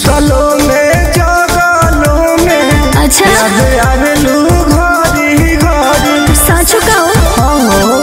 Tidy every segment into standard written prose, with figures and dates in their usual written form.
सुतलो में जगलो में अच्छा याद आवेलू घड़ी घड़ी साचो कहो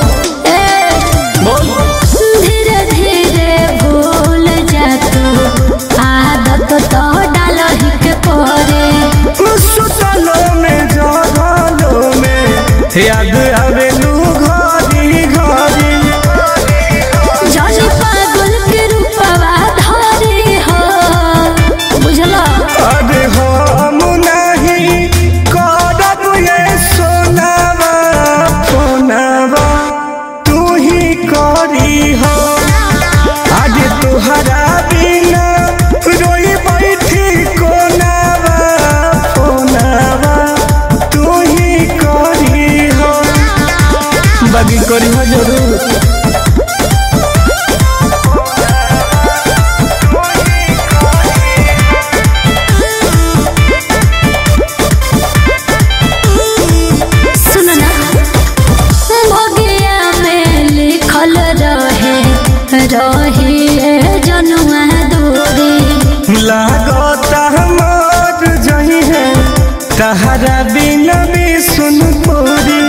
धीरे धीरे भूल जा तू आदत तो डालही के परे सुतलो में जगलो में याद आवेलू घड़ी घड़ी जानी पागल के रूपवा धारी हो बुझला अरे हम नहीं करब ये सोनावा फोनावा तू ही करी हो आज तुहरा बिना रोई बैठी कोनावा फोनावा तू ही करी हो बाकी करी हो जरूर सुनो ना भगिया में लिखल रहे जनुआ दूरी लागता मर जही है तहरा बिना भी सुन पूरी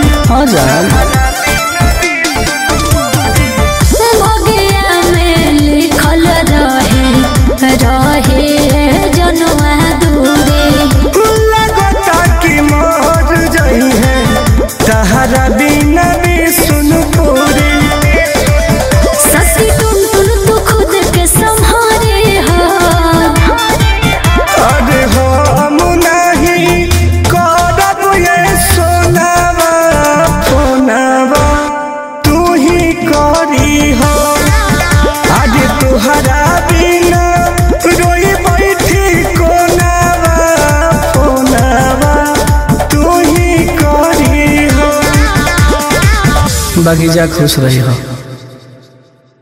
भगिया में लिखल रहे जनुआ दूरी लागता कि मर जही है तहरा बिना भी सुन पूरी सती टुन तू खुद के संभारे हो अरे हम नहीं करब ये सोनावा फोनावा तू ही करी हो आज तुहरा बिना रोई बैठी कोनावा फोनावा तू ही करी हो बाकी जा खुश रही हो।